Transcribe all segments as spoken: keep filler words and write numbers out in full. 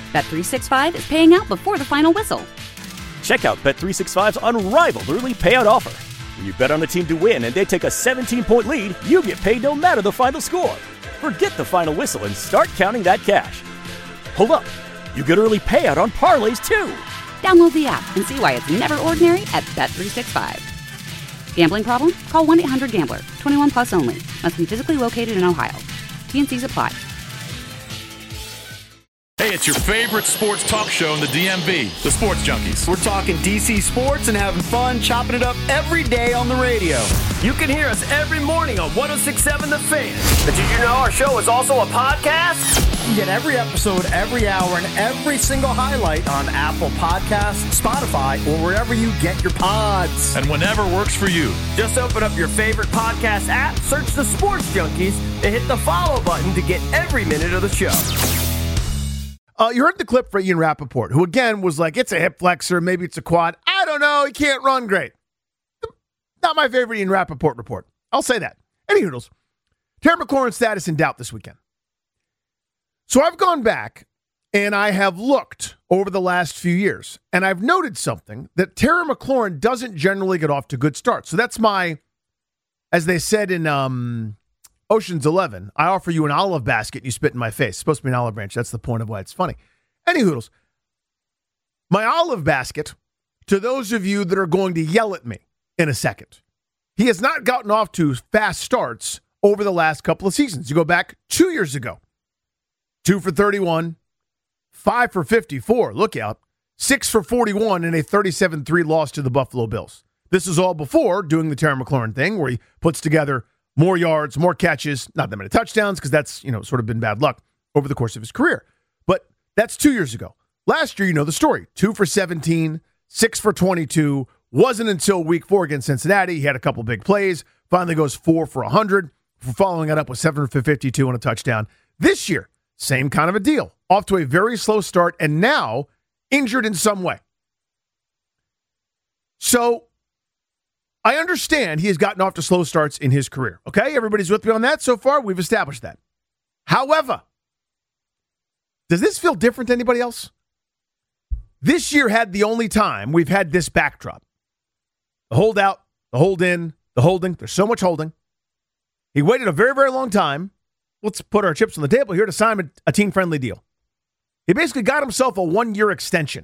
Bet three sixty-five is paying out before the final whistle. Check out Bet three sixty-five's unrivaled early payout offer. When you bet on a team to win and they take a seventeen-point lead, you get paid no matter the final score. Forget the final whistle and start counting that cash. Hold up. You get early payout on parlays, too. Download the app and see why it's never ordinary at Bet three sixty-five. Gambling problem? Call one eight hundred gambler. twenty-one plus only. Must be physically located in Ohio. T N Cs apply. Hey, it's your favorite sports talk show in the D M V, the Sports Junkies. We're talking D C sports and having fun, chopping it up every day on the radio. You can hear us every morning on one oh six point seven The Fan. But did you know our show is also a podcast? You get every episode, every hour, and every single highlight on Apple Podcasts, Spotify, or wherever you get your pods. And whenever works for you. Just open up your favorite podcast app, search the Sports Junkies, and hit the follow button to get every minute of the show. Uh, you heard the clip for Ian Rappaport, who again was like, it's a hip flexor, maybe it's a quad. I don't know. He can't run great. Not my favorite Ian Rappaport report. I'll say that. Any hoodles. Terry McLaurin's status in doubt this weekend. So I've gone back and I have looked over the last few years, and I've noted something that Terry McLaurin doesn't generally get off to good starts. So that's my, as they said in um, Ocean's Eleven, I offer you an olive basket and you spit in my face. It's supposed to be an olive branch. That's the point of why it's funny. Any hoodles. My olive basket, to those of you that are going to yell at me in a second, he has not gotten off to fast starts over the last couple of seasons. You go back two years ago. Two for thirty-one, five for fifty-four, look out, six for forty-one, and a thirty-seven three loss to the Buffalo Bills. This is all before doing the Terry McLaurin thing where he puts together more yards, more catches, not that many touchdowns, because that's, you know, sort of been bad luck over the course of his career. But that's two years ago. Last year, you know the story. Two for seventeen, six for twenty-two. Wasn't until week four against Cincinnati. He had a couple big plays. Finally goes four for one hundred, following it up with seven for fifty-two and a touchdown. This year, same kind of a deal. Off to a very slow start and now injured in some way. So I understand he has gotten off to slow starts in his career. Okay, everybody's with me on that so far? We've established that. However, does this feel different to anybody else? This year had the only time we've had this backdrop. The holdout, the hold in, the holding. There's so much holding. He waited a very, very long time. Let's put our chips on the table here to sign a, a team-friendly deal. He basically got himself a one-year extension.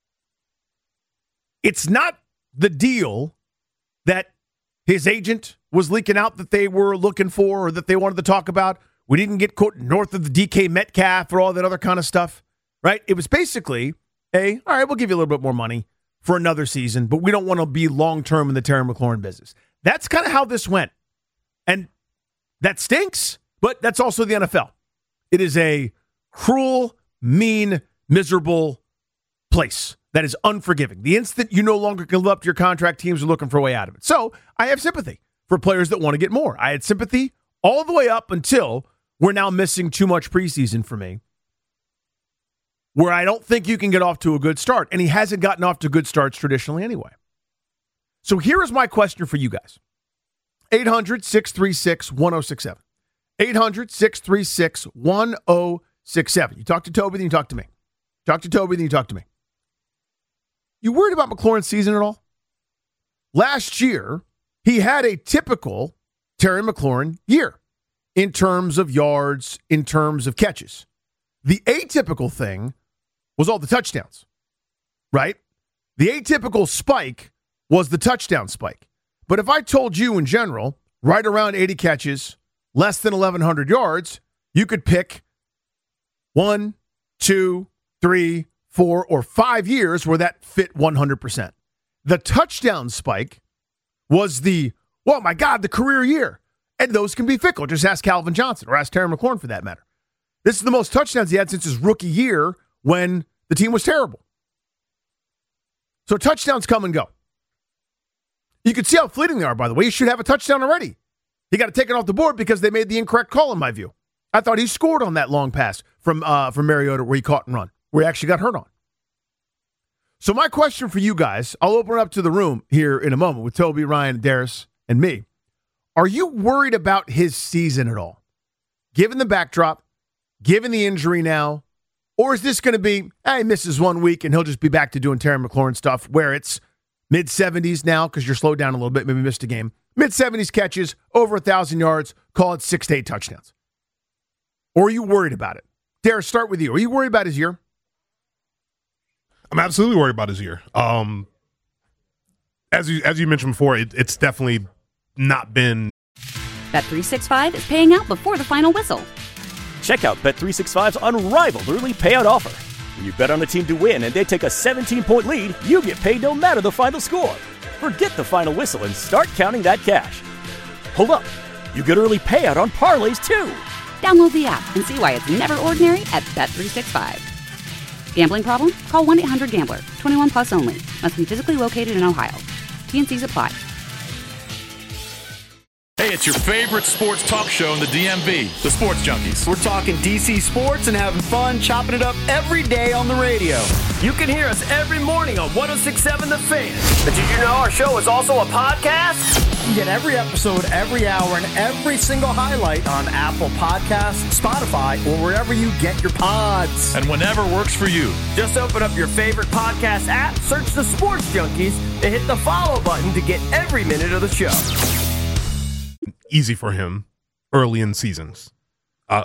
It's not the deal that his agent was leaking out that they were looking for or that they wanted to talk about. We didn't get, quote, north of the D K Metcalf or all that other kind of stuff, right? It was basically a, all right, we'll give you a little bit more money for another season, but we don't want to be long-term in the Terry McLaurin business. That's kind of how this went. And that stinks. But that's also the N F L. It is a cruel, mean, miserable place that is unforgiving. The instant you no longer can live up to your contract, teams are looking for a way out of it. So I have sympathy for players that want to get more. I had sympathy all the way up until we're now missing too much preseason for me, where I don't think you can get off to a good start. And he hasn't gotten off to good starts traditionally anyway. So here is my question for you guys. eight hundred, six three six, one oh six seven. eight hundred, six three six, one oh six seven. You talk to Toby, then you talk to me. Talk to Toby, then you talk to me. You worried about McLaurin's season at all? Last year, he had a typical Terry McLaurin year in terms of yards, in terms of catches. The atypical thing was all the touchdowns, right? The atypical spike was the touchdown spike. But if I told you in general, right around eighty catches, less than eleven hundred yards, you could pick one, two, three, four, or five years where that fit one hundred percent. The touchdown spike was the, oh my God, the career year. And those can be fickle. Just ask Calvin Johnson or ask Terry McLaurin for that matter. This is the most touchdowns he had since his rookie year when the team was terrible. So touchdowns come and go. You can see how fleeting they are, by the way. He should have a touchdown already. He got to take it off the board because they made the incorrect call, in my view. I thought he scored on that long pass from uh, from Mariota where he caught and run, where he actually got hurt on. So my question for you guys, I'll open it up to the room here in a moment with Toby, Ryan, Darius, and me. Are you worried about his season at all? Given the backdrop, given the injury now, Or is this going to be, hey, he misses one week and he'll just be back to doing Terry McLaurin stuff where it's mid-seventies now because you're slowed down a little bit, maybe missed a game. Mid-seventies catches, over one thousand yards, call it six to eight touchdowns. Or are you worried about it? Dare, start with you. Are you worried about his year? I'm absolutely worried about his year. Um, as you as you mentioned before, it, it's definitely not been. Bet three sixty-five is paying out before the final whistle. Check out Bet three sixty-five's unrivaled early payout offer. When you bet on a team to win and they take a seventeen-point lead, you get paid no matter the final score. Forget the final whistle and start counting that cash. Hold up. You get early payout on parlays, too. Download the app and see why it's never ordinary at Bet three sixty-five. Gambling problem? Call one eight hundred gambler. twenty-one plus only. Must be physically located in Ohio. T N Cs apply. Hey, it's your favorite sports talk show in the D M V, the Sports Junkies. We're talking D C sports and having fun, chopping it up every day on the radio. You can hear us every morning on one oh six point seven The Fan. But did you know our show is also a podcast? You get every episode, every hour, and every single highlight on Apple Podcasts, Spotify, or wherever you get your pods. And whenever works for you. Just open up your favorite podcast app, search the Sports Junkies, and hit the follow button to get every minute of the show. Easy for him early in seasons. Uh,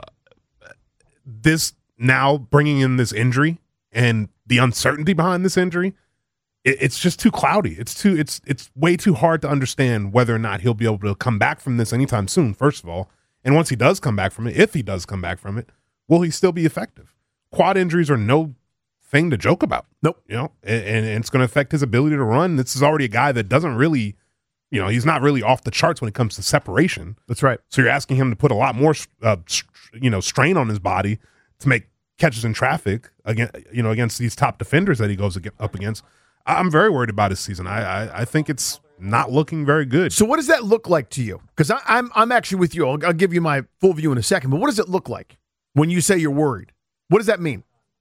this now bringing in this injury and the uncertainty behind this injury, it, it's just too cloudy. It's too it's it's way too hard to understand whether or not he'll be able to come back from this anytime soon. First of all, and once he does come back from it, if he does come back from it, will he still be effective? Quad injuries are no thing to joke about. Nope. You know, and, and it's going to affect his ability to run. This is already a guy that doesn't really. You know, he's not really off the charts when it comes to separation. That's right. So you're asking him to put a lot more, uh, st- you know, strain on his body to make catches in traffic against, you know, against these top defenders that he goes up against. I'm very worried about his season. I, I, I think it's not looking very good. So what does that look like to you? Because I'm I'm actually with you. I'll, I'll give you my full view in a second. But what does it look like when you say you're worried? What does that mean?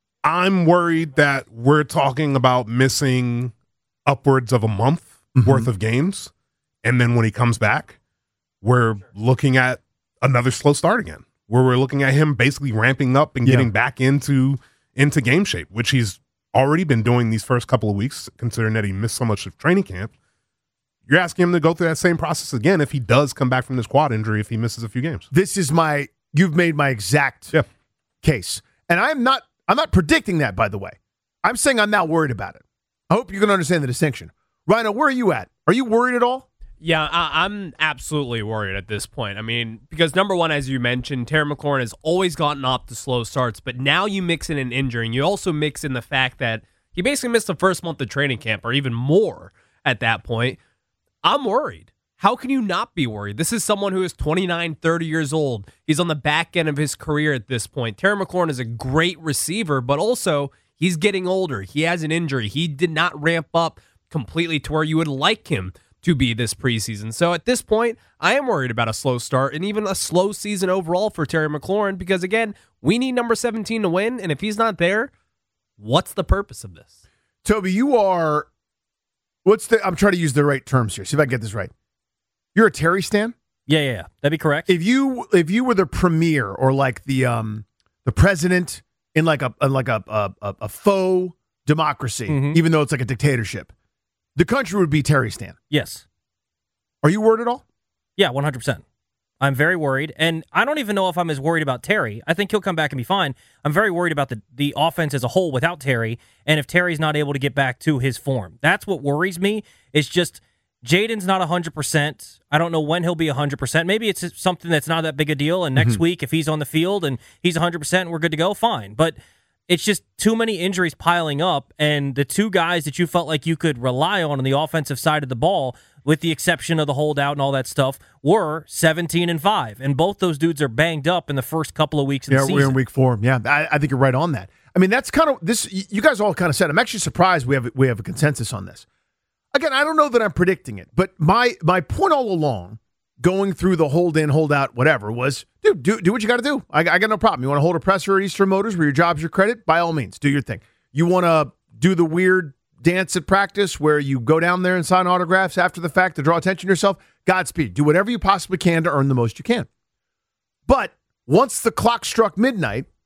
I'm worried that we're talking about missing upwards of a month mm-hmm. worth of games. And then when he comes back, we're looking at another slow start again, where we're looking at him basically ramping up and getting yeah. back into into game shape, which he's already been doing these first couple of weeks, considering that he missed so much of training camp. You're asking him to go through that same process again if he does come back from this quad injury, if he misses a few games. This is my, you've made my exact yeah. case. And I'm not, I'm not predicting that, by the way. I'm saying I'm not worried about it. I hope you can understand the distinction. Rhino, where are you at? Are you worried at all? Yeah, I, I'm absolutely worried at this point. I mean, because number one, as you mentioned, Terry McLaurin has always gotten off the slow starts, but now you mix in an injury, and you also mix in the fact that he basically missed the first month of training camp, or even more at that point. I'm worried. How can you not be worried? This is someone who is twenty-nine, thirty years old. He's on the back end of his career at this point. Terry McLaurin is a great receiver, but also he's getting older. He has an injury. He did not ramp up completely to where you would like him to be this preseason. So at this point, I am worried about a slow start and even a slow season overall for Terry McLaurin because, again, we need number seventeen to win, and if he's not there, what's the purpose of this? Toby, you are, what's the, I'm trying to use the right terms here, see if I get this right. You're a Terry stan? Yeah, yeah, yeah. That'd be correct. If you if you were the premier or like the um the president in like a like a a, a faux democracy, mm-hmm. even though it's like a dictatorship, the country would be Terry stan. Yes. Are you worried at all? Yeah, one hundred percent. I'm very worried, and I don't even know if I'm as worried about Terry. I think he'll come back and be fine. I'm very worried about the, the offense as a whole without Terry, and if Terry's not able to get back to his form. That's what worries me. It's just Jaden's not one hundred percent. I don't know when he'll be one hundred percent. Maybe it's something that's not that big a deal, and next mm-hmm. week, if he's on the field and he's one hundred percent and we're good to go, fine. But it's just too many injuries piling up, and the two guys that you felt like you could rely on on the offensive side of the ball, with the exception of the holdout and all that stuff, were seventeen and five, and both those dudes are banged up in the first couple of weeks of yeah, the season. We're in week four. Yeah, I, I think you're right on that. I mean, that's kind of this. You guys all kind of said. I'm actually surprised we have we have a consensus on this. Again, I don't know that I'm predicting it, but my my point all along, going through the hold in, hold out, whatever, was, dude, do, do what you got to do. I, I got no problem. You want to hold a presser at Eastern Motors where your job's your credit? By all means, do your thing. You want to do the weird dance at practice where you go down there and sign autographs after the fact to draw attention to yourself? Godspeed. Do whatever you possibly can to earn the most you can. But once the clock struck midnight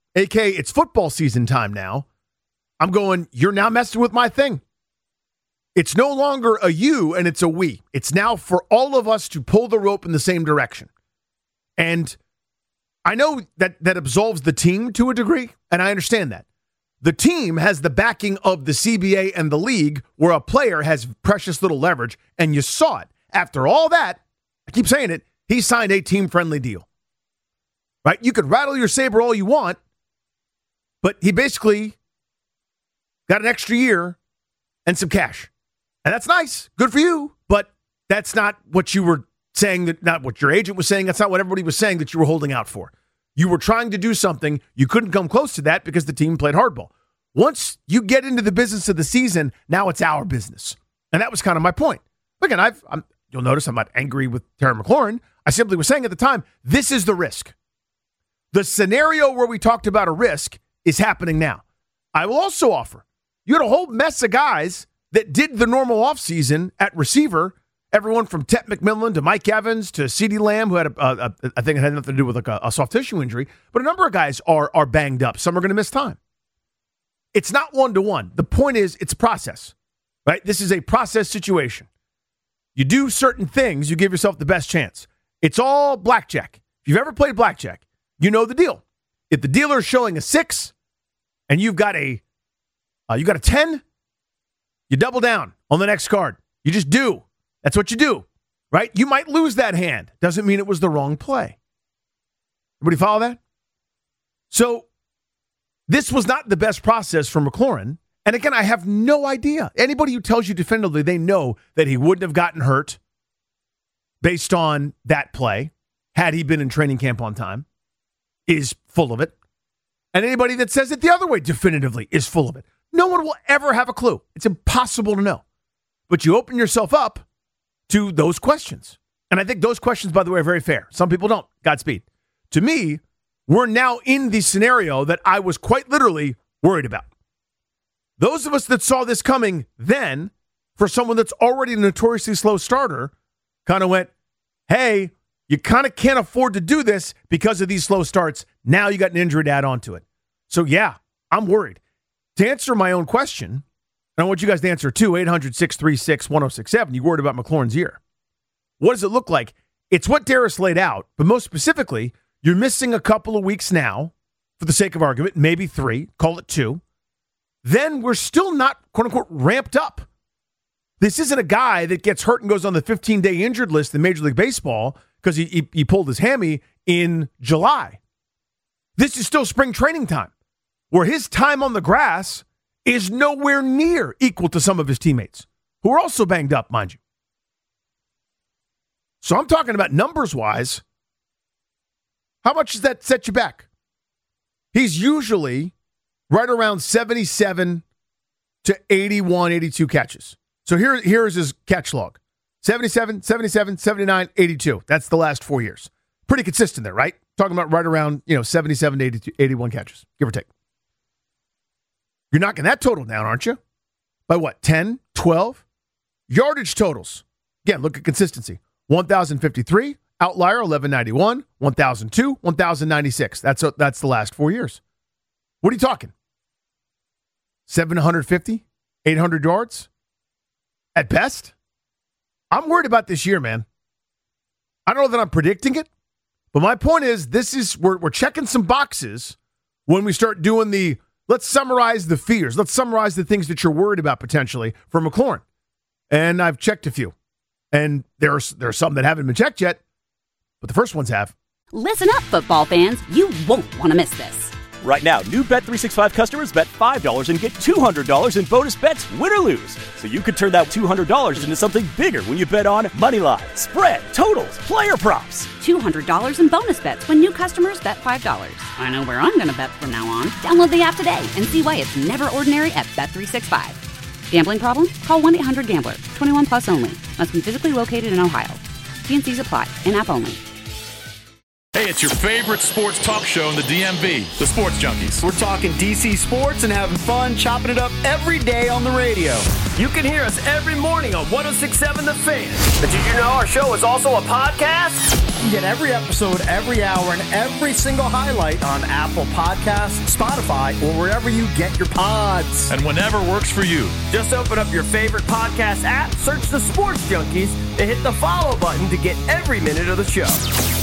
A K A it's football season time now. I'm going, you're now messing with my thing. It's no longer a you and it's a we. It's now for all of us to pull the rope in the same direction. And I know that that absolves the team to a degree, and I understand that. The team has the backing of the C B A and the league, where a player has precious little leverage, and you saw it. After all that, I keep saying it, he signed a team-friendly deal. Right? You could rattle your saber all you want, but he basically got an extra year and some cash. And that's nice. Good for you, but that's not what you were saying, that not what your agent was saying. That's not what everybody was saying that you were holding out for. You were trying to do something. You couldn't come close to that because the team played hardball. Once you get into the business of the season, now it's our business. And that was kind of my point. Again, I've, I'm, you'll notice I'm not angry with Terry McLaurin. I simply was saying at the time, this is the risk. The scenario where we talked about a risk is happening now. I will also offer, you had a whole mess of guys that did the normal offseason at receiver. Everyone from Tet McMillan to Mike Evans to CeeDee Lamb, who had, a, a, a, I think it had nothing to do with like a, a soft tissue injury. But a number of guys are, are banged up. Some are going to miss time. It's not one-to-one. The point is, it's a process, right? This is a process situation. You do certain things, you give yourself the best chance. It's all blackjack. If you've ever played blackjack, you know the deal. If the dealer is showing a six and you've got a uh, you got a ten, you double down on the next card. You just do. That's what you do, right? You might lose that hand. Doesn't mean it was the wrong play. Everybody follow that? So this was not the best process for McLaurin. And again, I have no idea. Anybody who tells you definitively they know that he wouldn't have gotten hurt based on that play had he been in training camp on time is full of it. And anybody that says it the other way definitively is full of it. No one will ever have a clue. It's impossible to know. But you open yourself up to those questions. And I think those questions, by the way, are very fair. Some people don't. Godspeed. To me, we're now in the scenario that I was quite literally worried about. Those of us that saw this coming then, for someone that's already a notoriously slow starter, kind of went, hey, you kind of can't afford to do this because of these slow starts. Now you got an injury to add on to it. So, yeah, I'm worried. To answer my own question, and I want you guys to answer too, eight hundred, six three six, one oh six seven. You worried about McLaurin's ear. What does it look like? It's what Darius laid out, but most specifically, you're missing a couple of weeks now, for the sake of argument, maybe three, call it two. Then we're still not, quote-unquote, ramped up. This isn't a guy that gets hurt and goes on the fifteen-day injured list in Major League Baseball because he, he, he pulled his hammy in July. This is still spring training time, where his time on the grass is nowhere near equal to some of his teammates, who are also banged up, mind you. So I'm talking about numbers-wise. How much does that set you back? He's usually right around seventy-seven to eighty-one, eighty-two catches. So here, here's his catch log. seventy-seven, seventy-seven, seventy-nine, eighty-two. That's the last four years. Pretty consistent there, right? Talking about right around, you know, seventy-seven to eighty-two, eighty-one catches, give or take. You're knocking that total down, aren't you? By what, ten, twelve? Yardage totals. Again, look at consistency. one thousand fifty-three, outlier eleven ninety-one, one thousand two, one thousand ninety-six. That's a, that's the last four years. What are you talking? seven hundred fifty, eight hundred yards? At best? I'm worried about this year, man. I don't know that I'm predicting it, but my point is this is we're, we're checking some boxes when we start doing the, let's summarize the fears. Let's summarize the things that you're worried about potentially for McLaurin. And I've checked a few. And there's there are some that haven't been checked yet, but the first ones have. Listen up, football fans. You won't want to miss this. Right now, new Bet three sixty-five customers bet five dollars and get two hundred dollars in bonus bets, win or lose. So you could turn that two hundred dollars into something bigger when you bet on moneyline, spread, totals, player props. two hundred dollars in bonus bets when new customers bet five dollars. I know where I'm going to bet from now on. Download the app today and see why it's never ordinary at Bet three sixty-five. Gambling problem? Call one eight hundred gambler. twenty-one plus only. Must be physically located in Ohio. T and C's apply. In-app only. Hey, it's your favorite sports talk show in the D M V, the Sports Junkies. We're talking D C sports and having fun, chopping it up every day on the radio. You can hear us every morning on one oh six point seven The Fan. But did you know our show is also a podcast? You get every episode, every hour, and every single highlight on Apple Podcasts, Spotify, or wherever you get your pods. And whenever works for you. Just open up your favorite podcast app, search the Sports Junkies, and hit the follow button to get every minute of the show.